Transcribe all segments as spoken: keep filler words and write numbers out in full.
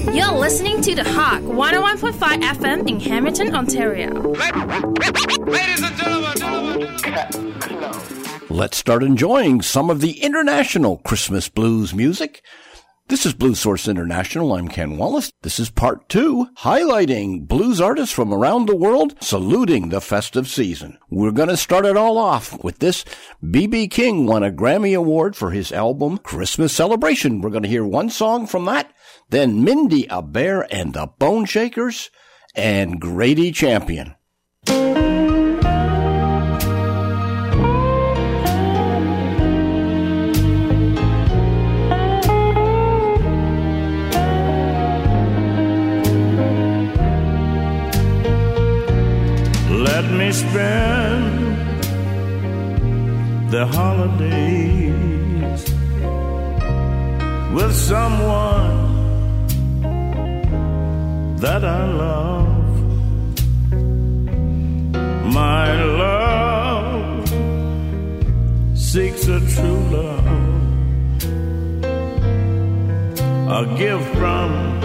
You're listening to The Hawk, one oh one point five F M in Hamilton, Ontario. Ladies and gentlemen, gentlemen. Let's start enjoying some of the international Christmas blues music. This is Blues Source International. I'm Ken Wallace. This is part two, highlighting blues artists from around the world, saluting the festive season. We're going to start it all off with this. B B King won a Grammy Award for his album Christmas Celebration. We're going to hear one song from that. Then Mindy Abair and the Bone Shakers and Grady Champion. Let me spend the holidays with someone that I love. My love seeks a true love, a gift from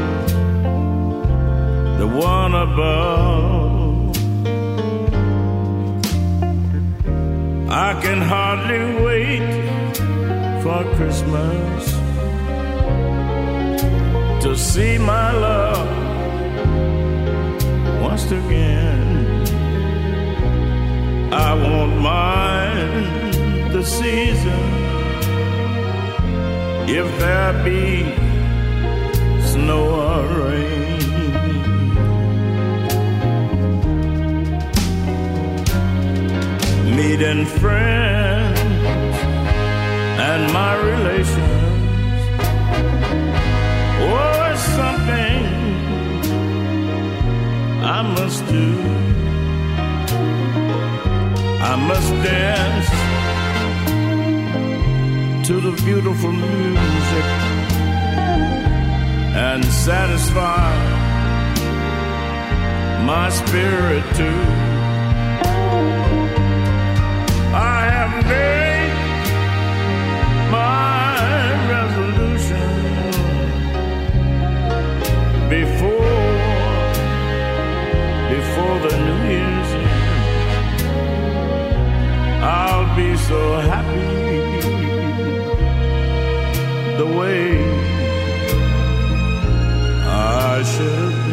the one above. I can hardly wait for Christmas to see my love once again. I won't mind the season if there be snow or rain. Meeting friends and my relations, oh, it's something I must do. I must dance to the beautiful music and satisfy my spirit too. I have made my resolution before, before the New Year's end. I'll be so happy the way I should have been.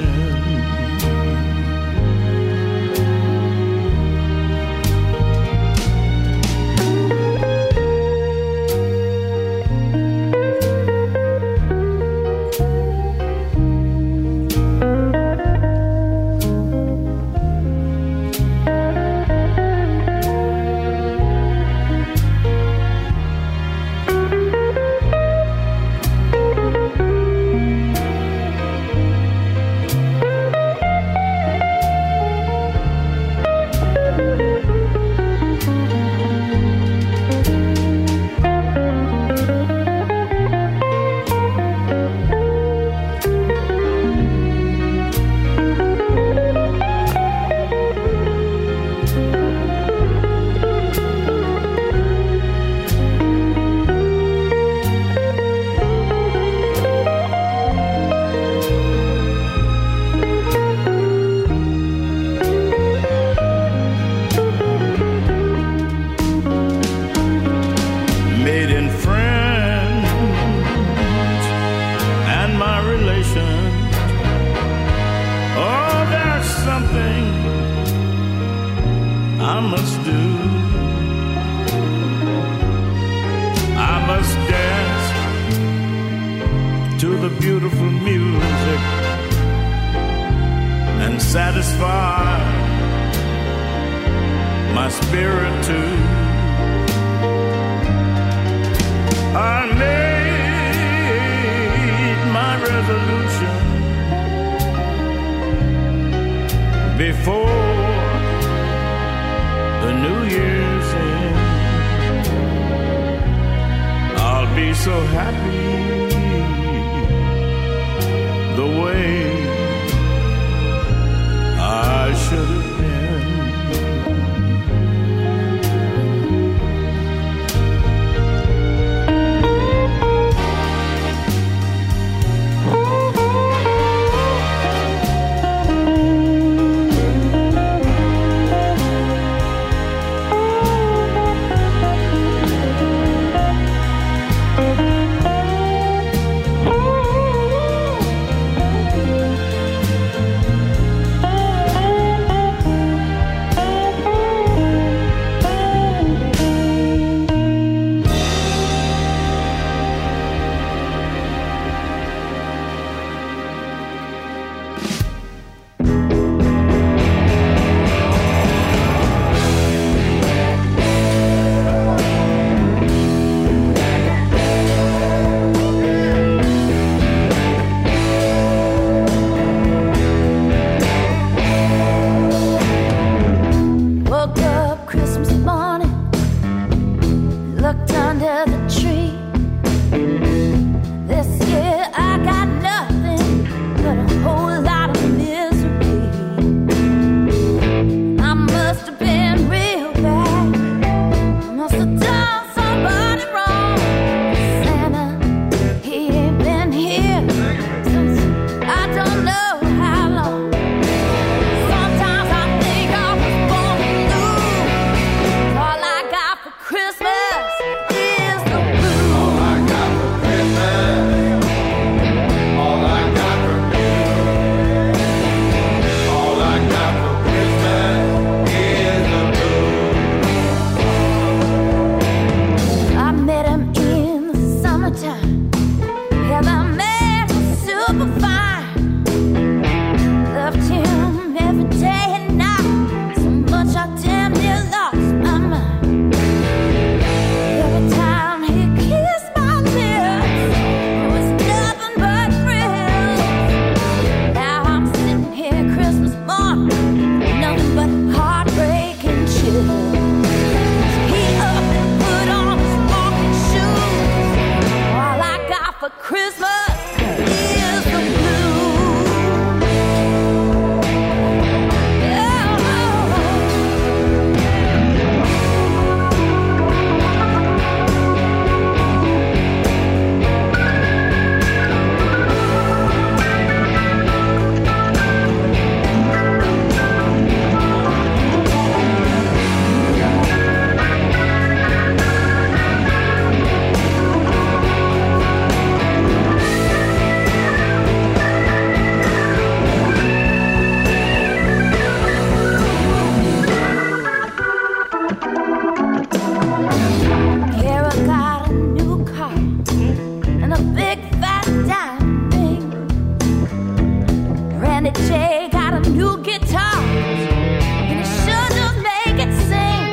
Danny J got a new guitar, and he sure does make it sing.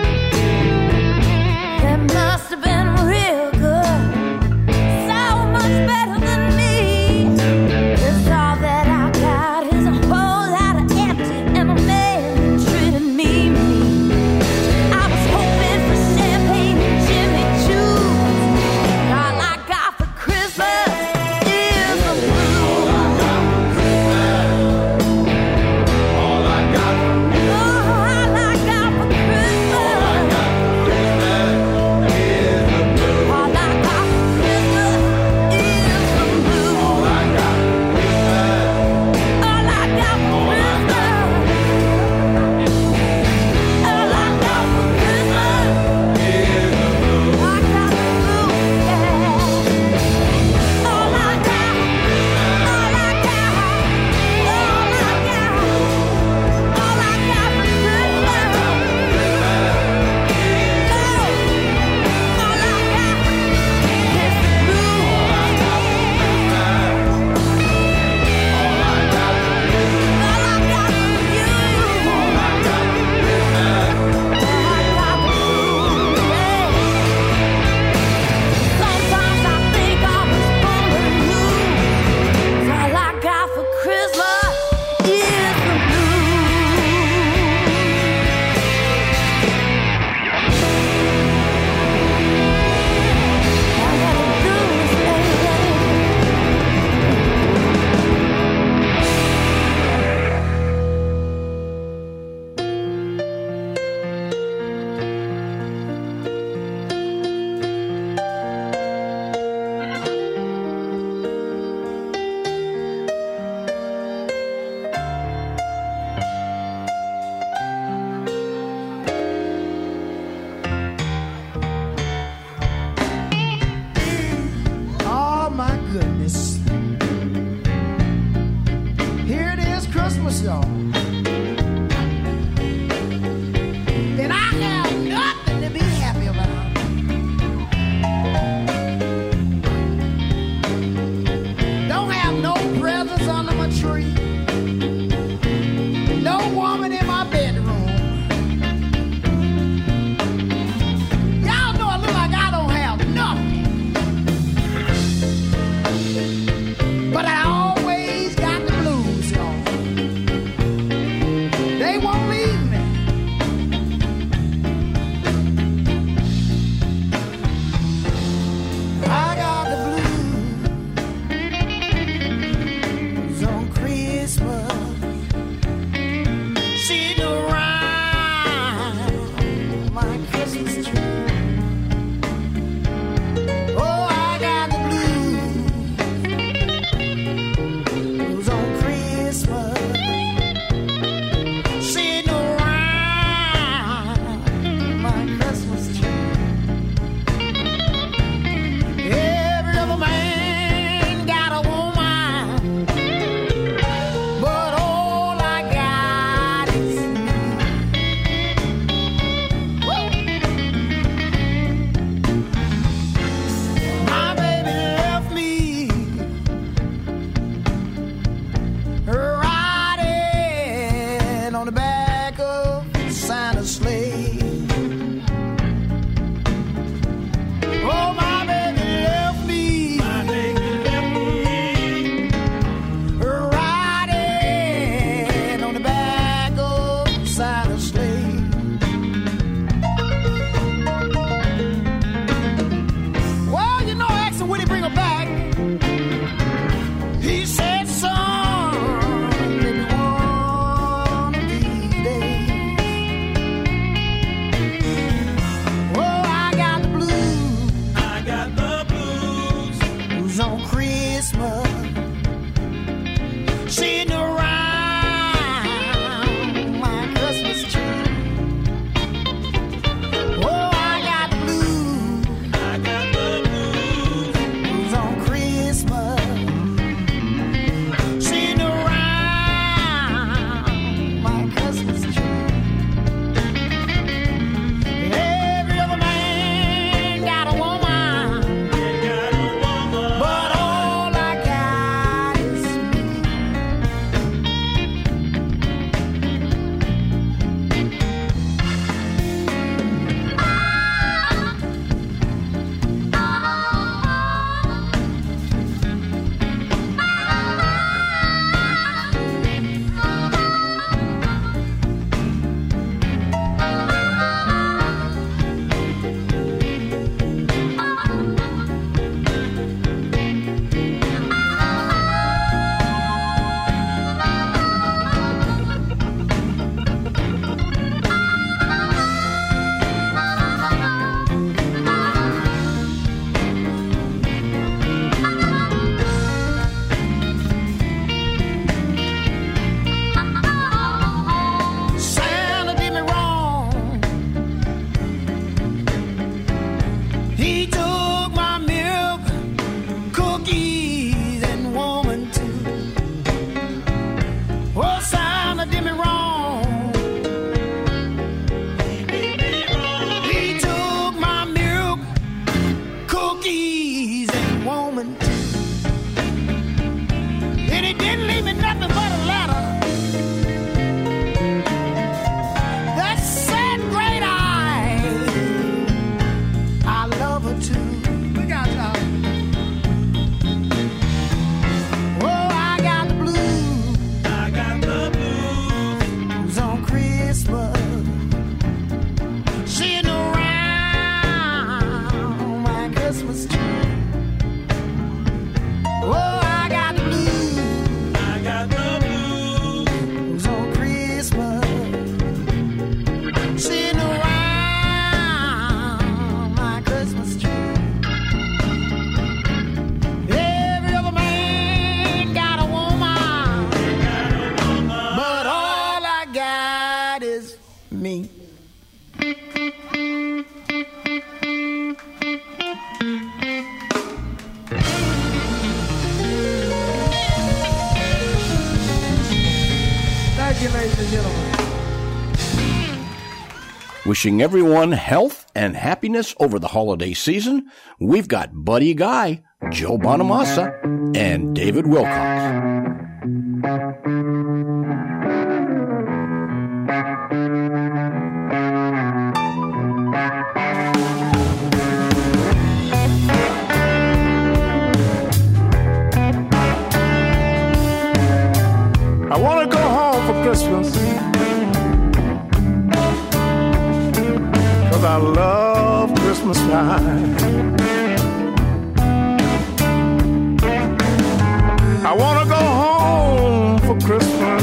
That must have been real good, so much better than me. It's all that I got is a whole lot of empty, and a man treated me mean. I was hoping for champagne and Jimmy Choo's. All I got for Christmas is the blues. All I got for All I got for Christmas, Christmas is the blues. all I got for Christmas is the blues. All I got for Christmas. All I got for Christmas, all I got for Christmas, I got the blues, yeah. All I got, all I got, all I got, all I got for Christmas, oh, all I got is the Sometimes I think I was born to lose. All I got for Christmas is the blues. I got the blues, baby. Oh my goodness. Here it is, Christmas, y'all. And I have nothing to be happy about. Don't have no presents under my tree. No woman in my bedroom. Y'all know I look like I don't have nothing. But I always got the blues, y'all. he didn't leave me nothing but a letter. That said, great eye, I love her too. Look out, y'all. Oh, I got the blues. I got the blues on Christmas. Sitting around my Christmas tree. Oh, I got the blues. I got the blues on Christmas. Sitting around my Christmas tree. Every other man got a woman, but all I got is me. Thank you, ladies and gentlemen. Wishing everyone health and happiness over the holiday season, we've got Buddy Guy, Joe Bonamassa, and David Wilcox. I want to go home for Christmas, 'cause I love Christmas time. I want to go home for Christmas,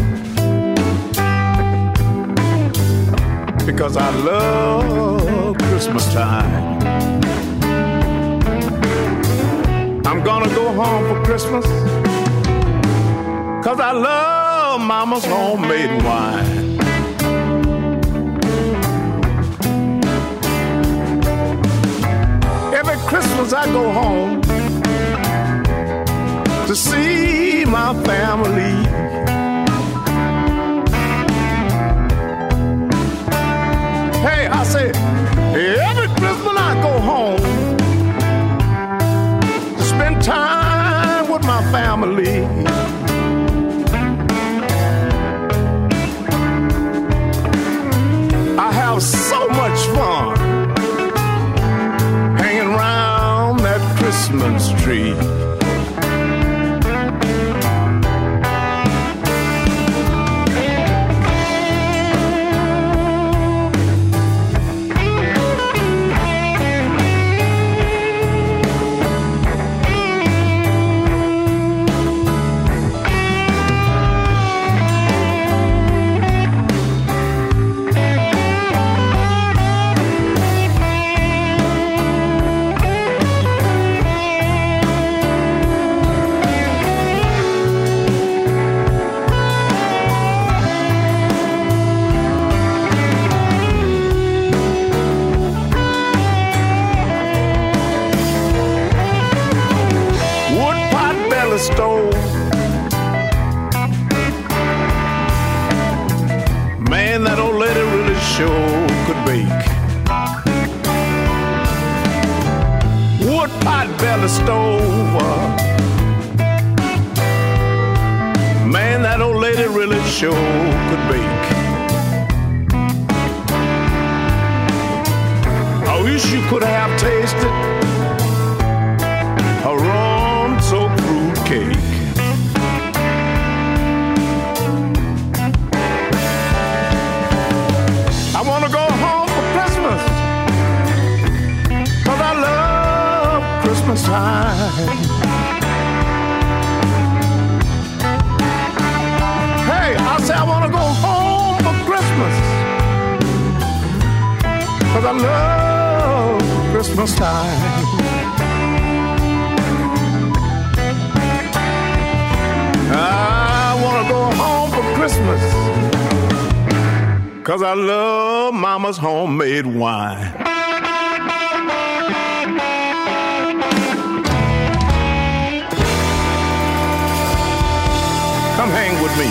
because I love Christmas time. I'm gonna go home for Christmas, 'cause I love Mama's homemade wine. Every Christmas I go home to see my family. Hey, I say, every Christmas I go home to spend time with my family. I have so much fun hanging around that Christmas tree. Stove, man, that old lady really sure could bake. Wood pot belly stove, uh, man, that old lady really sure could bake. I wish you could have tasted a rum so fruit cake. I want to go home for Christmas, 'cause I love Christmas time. Hey, I say I want to go home for Christmas, 'cause I love Christmas time. I want to go home for Christmas, 'cause I love Mama's homemade wine. Come hang with me.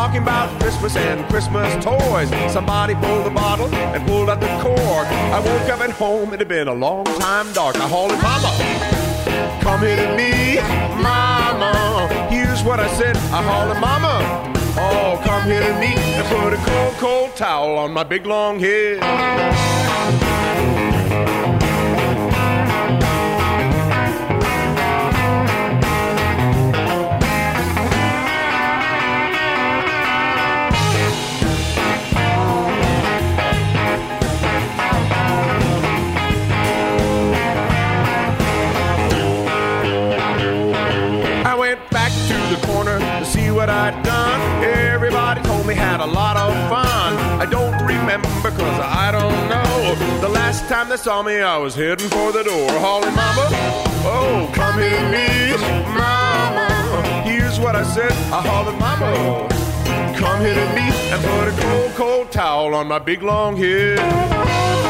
talking about Christmas and Christmas toys. Somebody pulled the bottle and pulled out the cord. I woke up at home, it had been a long time dark. I hauled it, Mama, come here to me, Mama. Here's what I said, I hauled it, Mama. Oh, come here to me and put a cold, cold towel on my big long head. What I'd done, everybody told me had a lot of fun. I don't remember cause I don't know. The last time they saw me I was heading for the door. Hauling, Mama, oh, come here to me, Mama. Here's what I said, I hollered, Mama, come here to me and put a cold, cold towel on my big long head.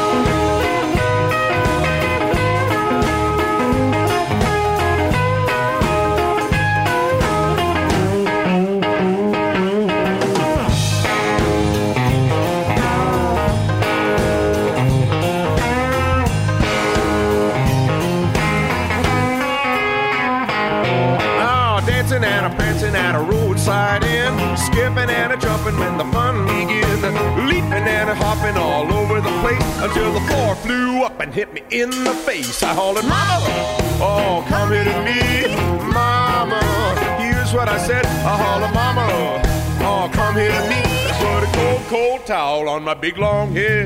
And a prancing at a roadside inn, skipping and a jumping when the fun began, leaping and a hopping all over the place until the floor flew up and hit me in the face. I hollered, Mama, oh, come here to me, Mama. Here's what I said, I hollered, Mama, oh, come here to me. Put a cold, cold towel on my big long head.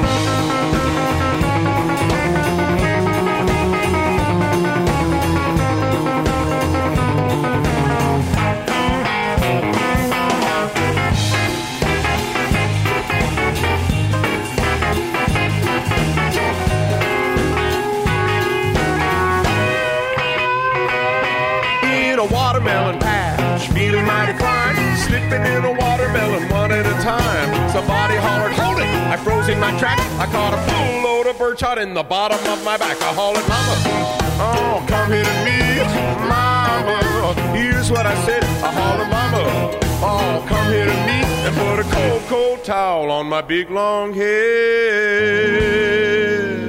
Watermelon patch, feeling mighty fine, slipping in a watermelon one at a time. Somebody hollered, hold it! I froze in my track. I caught a full load of birdshot in the bottom of my back. I hollered, Mama, oh, come here to me, Mama. Here's what I said, I hollered, Mama, oh, come here to me and put a cold, cold towel on my big long head.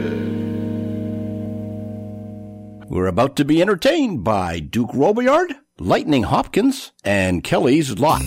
We're about to be entertained by Duke Robillard, Lightning Hopkins, and Kelly's Lot.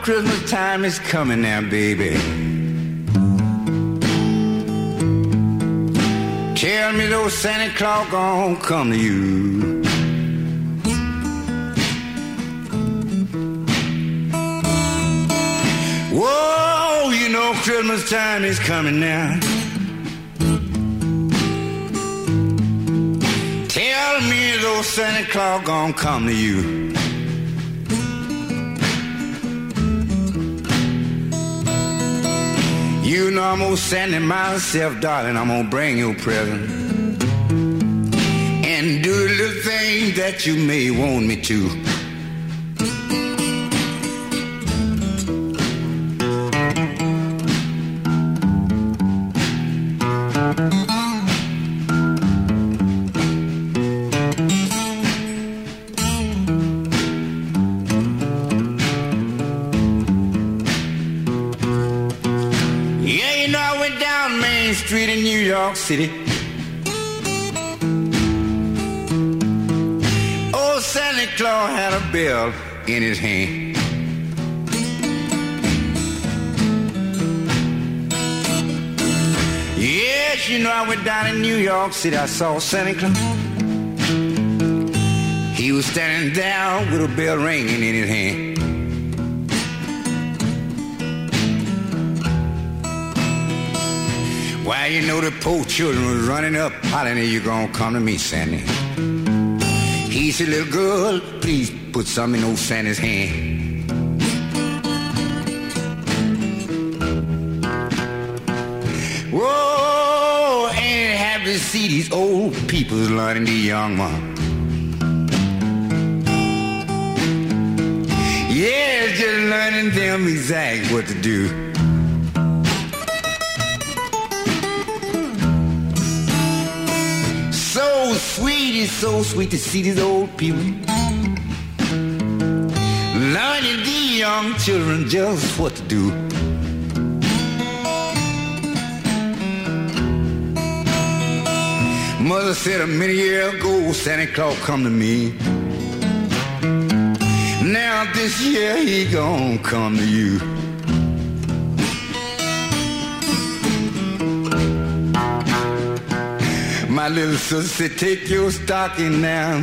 Christmas time is coming now, baby. Tell me those Santa Claus gon' come to you. Whoa, you know Christmas time is coming now. Tell me those Santa Claus gon' come to you. You know I'm gonna send it myself, darling. I'm gonna bring you a present and do the little things that you may want me to. Street in New York City. Old Santa Claus had a bell in his hand. Yes, you know I went down in New York City. I saw Santa Claus. He was standing there with a bell ringing in his hand. Why, you know the poor children was running up, hollering, you gonna come to me, Sandy. He said, little girl, please put something in old Santa's hand. Whoa, ain't it happy to see these old people learning the young one. Yeah, just learning them exactly what to do. So sweet, it's so sweet to see these old people learning the young children just what to do. Mother said a many years ago, Santa Claus come to me. Now this year he gon' come to you. My little sister said, take your stocking down,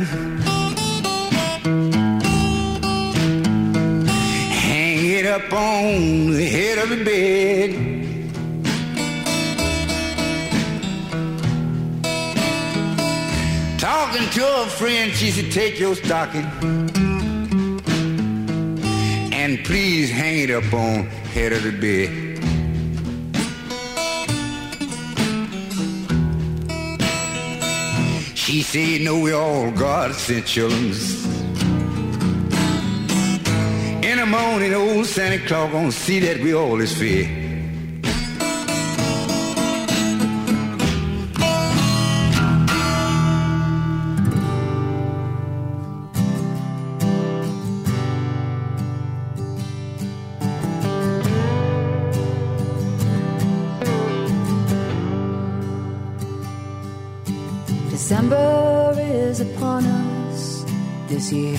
hang it up on the head of the bed. Talking to a friend, she said, take your stocking and please hang it up on the head of the bed. She said, you know we all God sent children. In the morning, old Santa Claus gonna see that we all is fed. December is upon us this year.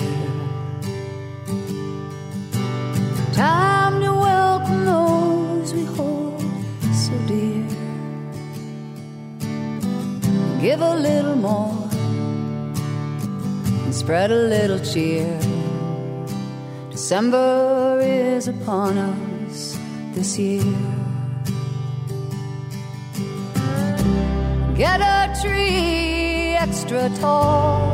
Time to welcome those we hold so dear. Give a little more and spread a little cheer. December is upon us this year. Get a tree extra tall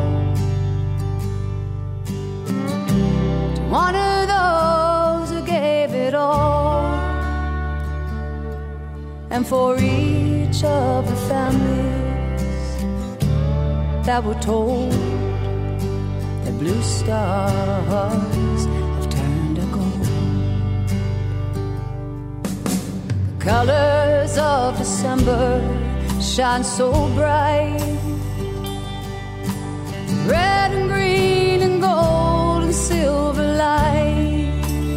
to one of those who gave it all, and for each of the families that were told that blue stars have turned to gold. The colors of December shine so bright, red and green and gold and silver light.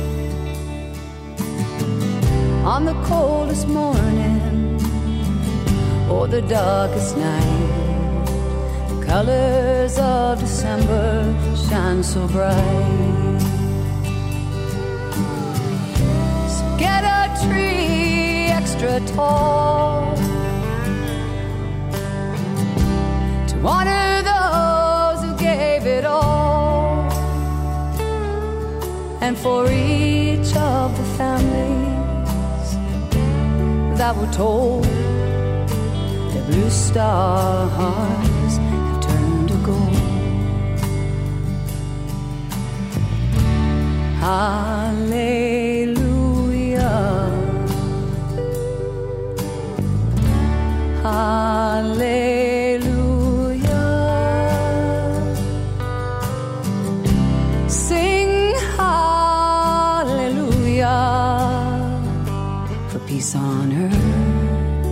On the coldest morning or the darkest night, the colors of December shine so bright. get a tree extra tall to honor those who gave it all, and for each of the families that were told their blue stars have turned to gold. Hallelujah, hallelujah, sing hallelujah for peace on earth.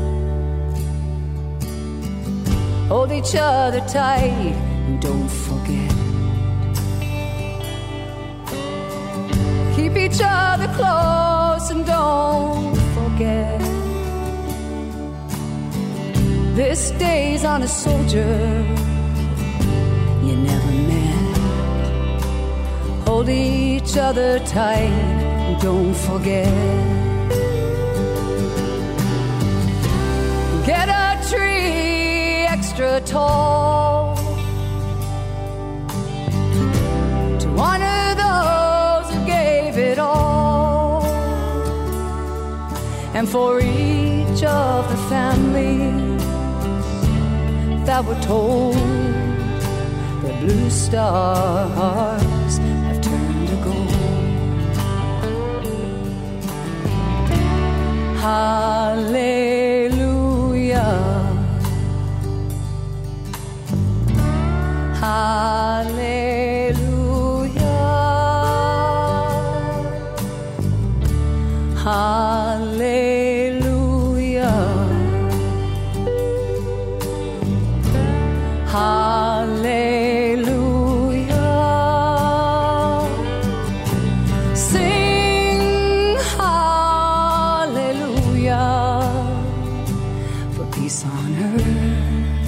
Hold each other tight and don't forget. Keep each other close and don't forget. This day's on a soldier you never met. Hold each other tight and don't forget. Get a tree extra tall to honor those who gave it all, and for each of the families that were told their blue stars have turned to gold. Hallelujah, hallelujah, hallelujah, hallelujah, sing hallelujah for peace on earth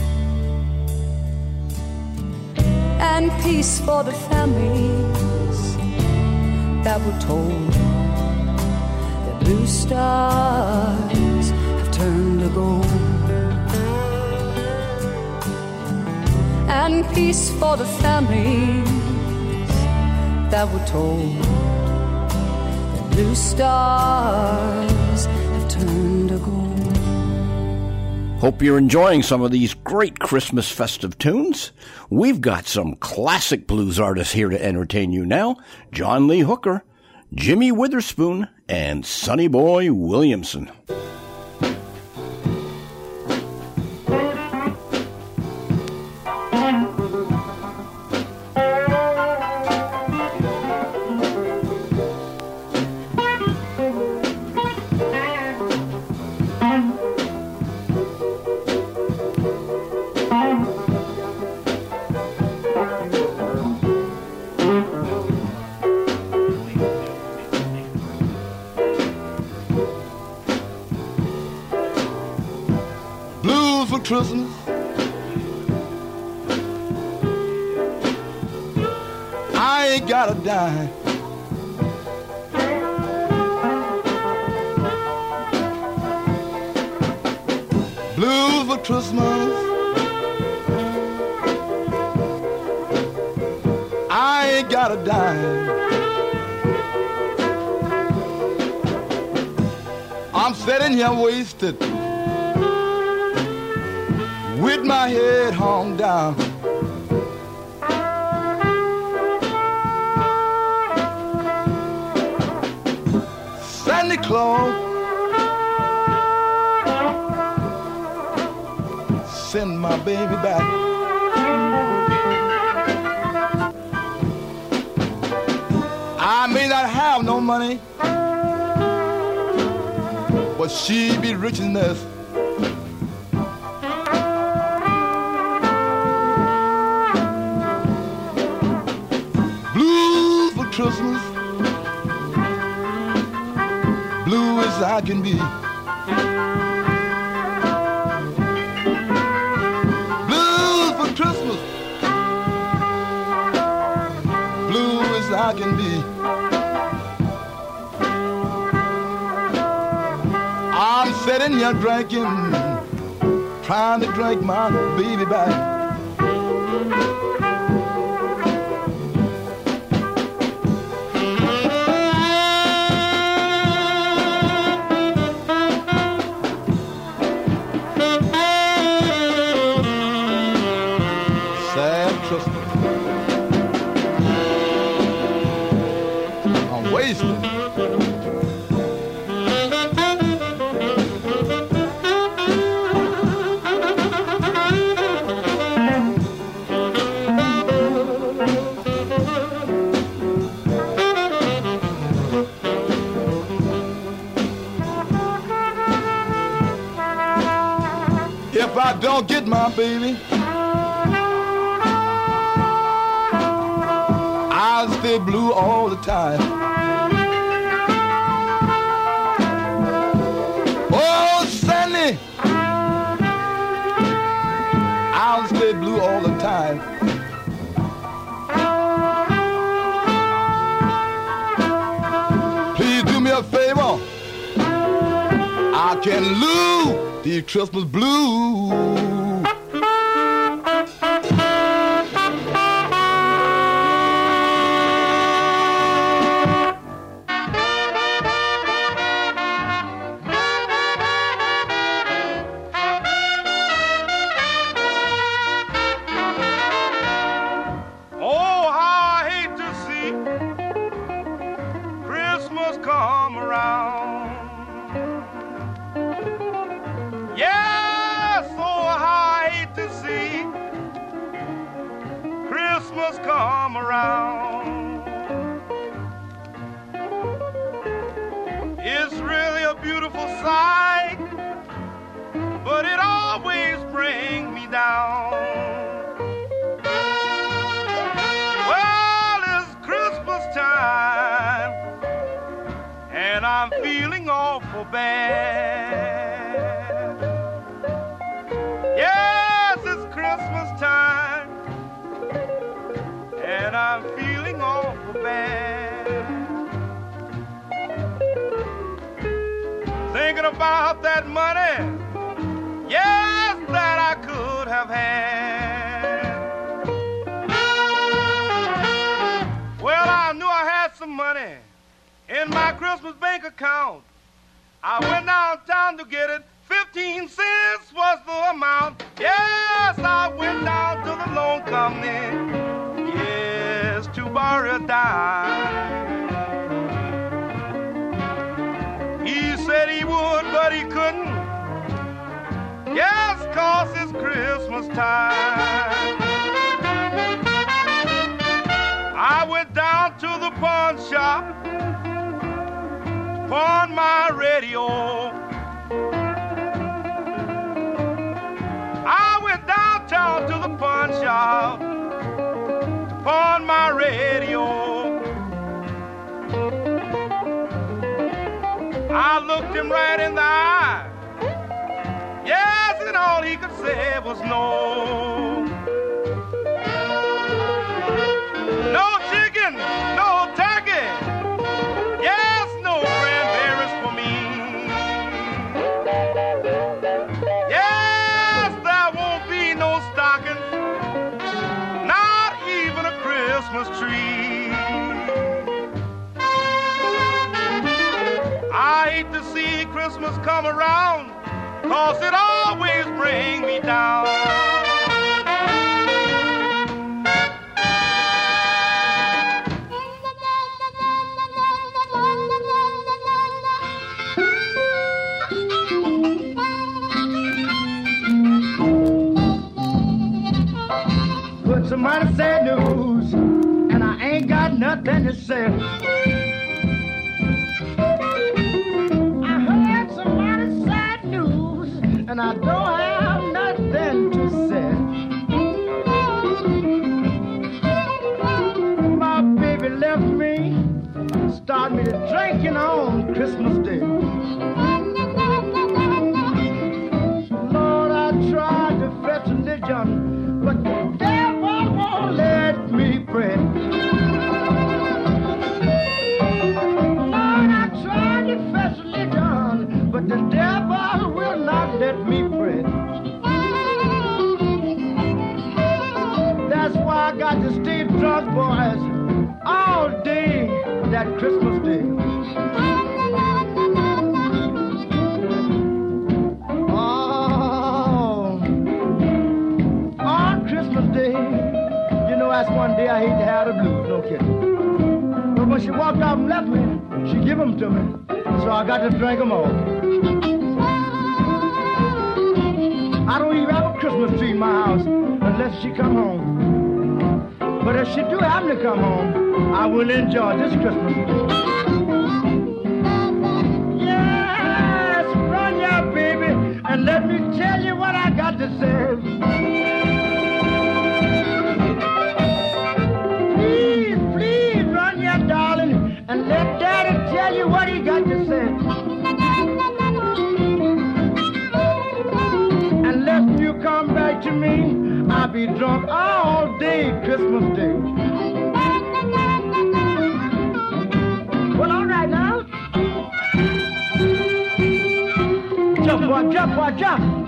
and peace for the families that were told that blue stars have turned to gold, and peace for the families that were told that blue stars have turned to gold. Hope you're enjoying some of these great Christmas festive tunes. We've got some classic blues artists here to entertain you now. John Lee Hooker, Jimmy Witherspoon, and Sonny Boy Williamson. Christmas, I ain't got a dime. Blues for Christmas, I ain't got a dime. I'm sitting here wasted with my head hung down. Santa Claus, send my baby back. I may not have no money, but she be rich enough. Christmas, blue as I can be. Blues for Christmas, blue as I can be. sitting here drinking, trying to drink my baby back. Sad Christmas. I'm wasted. If I don't get my baby, I'll stay blue all the time. Oh, Sandy, I'll stay blue all the time. Please do me a favor. I can lose the Christmas blues. Oh, how I hate to see Christmas come around. Yes, oh, how I hate to see Christmas come around. It's really a beautiful sight, but it always brings me down. Well, it's Christmas time, and I'm feeling awful bad. Yes, it's Christmas time, and I'm feeling awful bad. Thinking about that money, yes, that I could have had. Well, I knew I had some money in my Christmas bank account. I went downtown to get it. Fifteen cents was the amount. Yes, I went down to the loan company. Yes, to borrow a dime. He said he would, but he couldn't. Yes, 'cause it's Christmas time. I went down to the pawn shop, pawn my radio. I went downtown to the pawn shop to pawn my radio. I looked him right in the eye. Yes, and all he could say was no. No chicken, no turkey. Yes, no cranberries for me. Yes, there won't be no stockings, not even a Christmas tree. I hate to see Christmas come around, 'cause it always brings me down. Put somebody sad news, and I ain't got nothing to say. I heard somebody sad news, and I don't have nothing to say. My baby left me, started me to drinking on Christmas Day. Lord, I tried to fetch religion, but the devil won't let me pray. Lord, I tried to fetch religion, but the devil that's one day I hate to have the blues, no kidding. But when she walked out and left me, she give them to me, so I got to drink them all. I don't even have a Christmas tree in my house unless she come home. But if she do happen to come home, I will enjoy this Christmas. Yes, run ya, baby, and let me tell you what I got to say. Please, please run ya, darling, and let Daddy tell you what he got to say. Unless you come back to me, I'll be drunk all day Christmas Day. Well, all right now. Jump, boy, jump, boy, jump.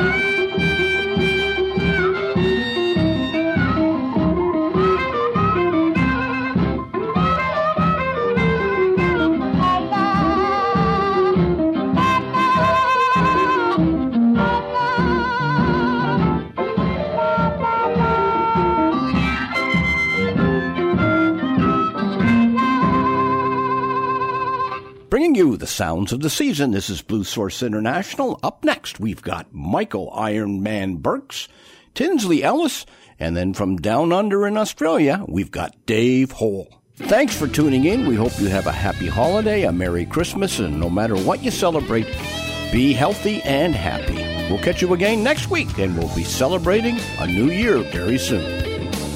Bringing you the sounds of the season, this is Blues Source International. Up next, we've got Michael Iron Man Burks, Tinsley Ellis, and then from down under in Australia, we've got Dave Hole. Thanks for tuning in. We hope you have a happy holiday, a Merry Christmas, and no matter what you celebrate, be healthy and happy. We'll catch you again next week, and we'll be celebrating a new year very soon.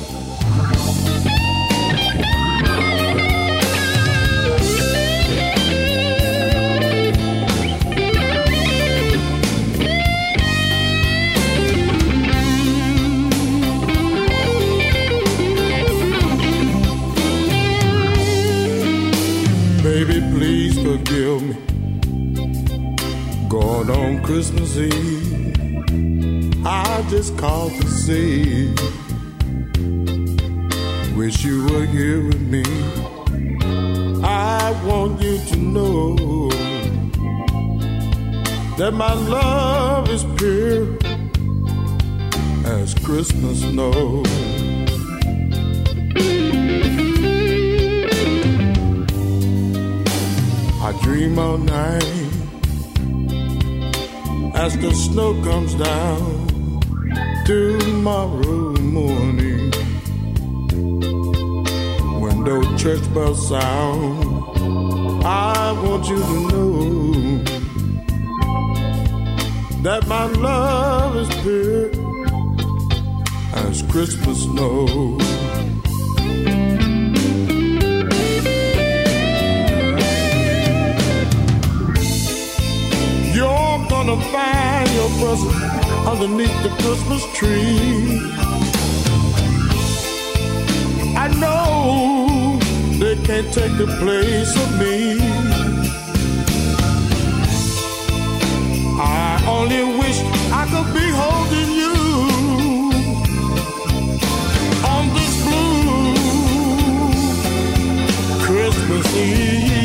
Baby, please forgive me. Going on Christmas Eve, I just called to see. Wish you were here with me. I want you to know that my love is pure as Christmas snow. I dream all night as the snow comes down tomorrow morning. When those church bells sound, I want you to know that my love is pure as Christmas snow. You're gonna find your present underneath the Christmas tree. I know they can't take the place of me. I only wish I could be holding you on this blue Christmas Eve.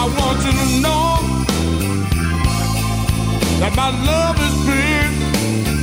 My love is big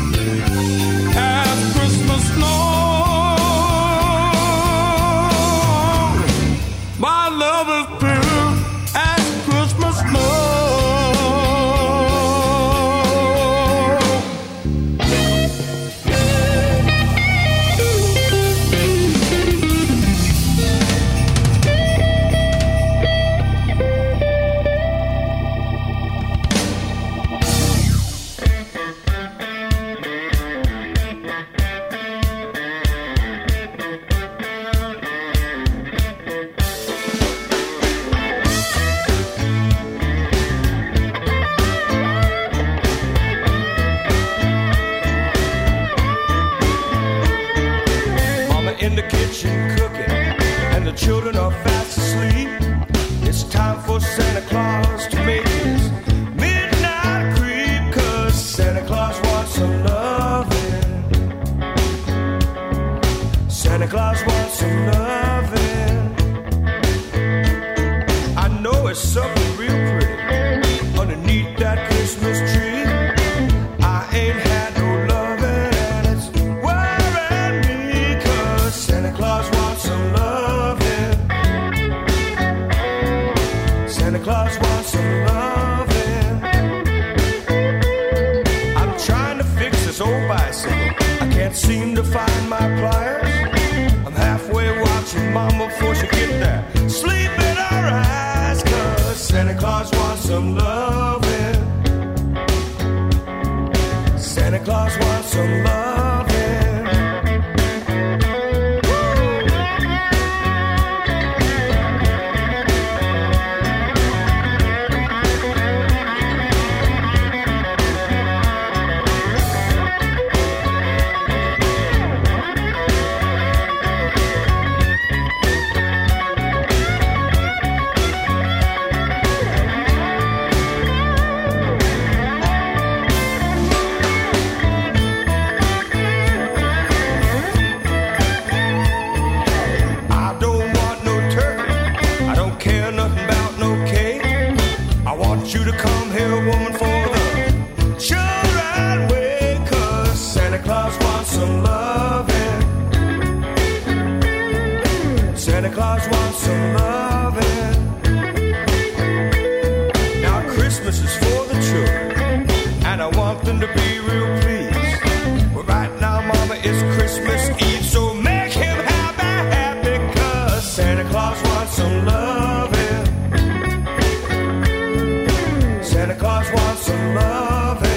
can't seem to find my pliers. I'm halfway watching Mama before she get there. Sleep in her eyes, cause Santa Claus wants some loving. Santa Claus wants some loving. You to come here, woman, for the sure right way, cause Santa Claus wants some loving. Santa Claus wants some loving. Now Christmas is for the children, and I want them to be real pleased. But right now, Mama, it's Christmas Eve, so make him happy, happy, cause Santa Claus wants some loving. Santa Claus wants some loving.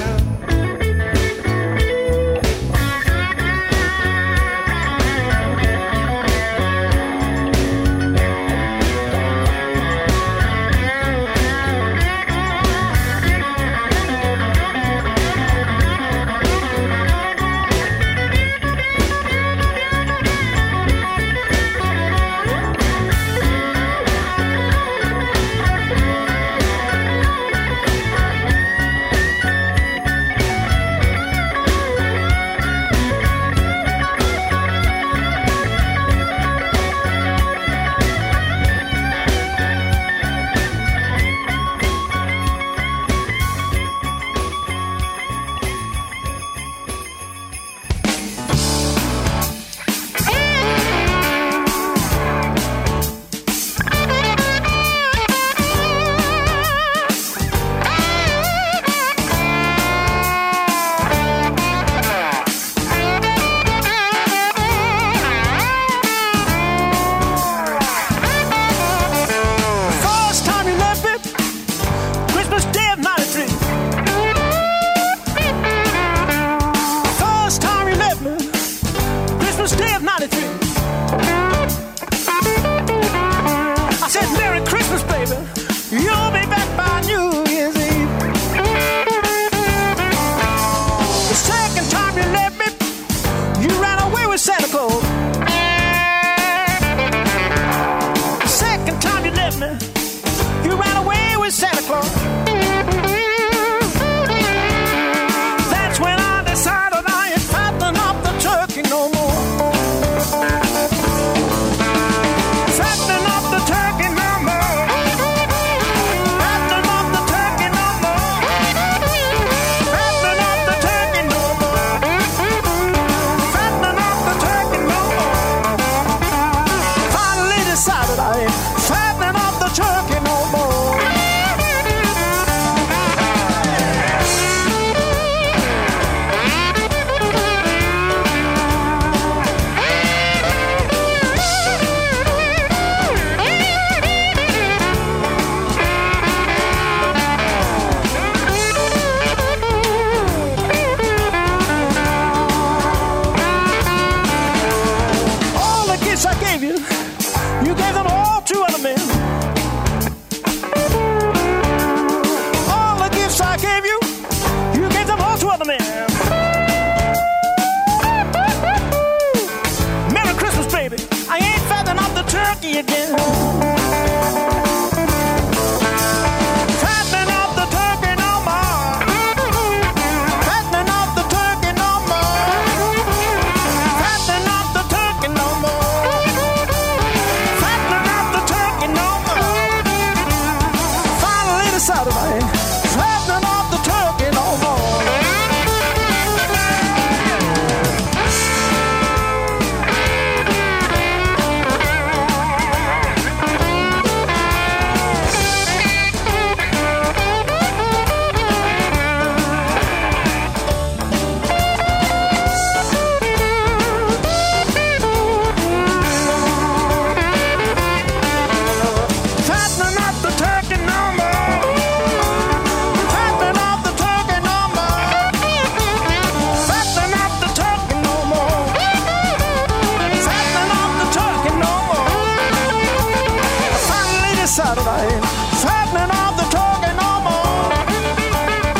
Again.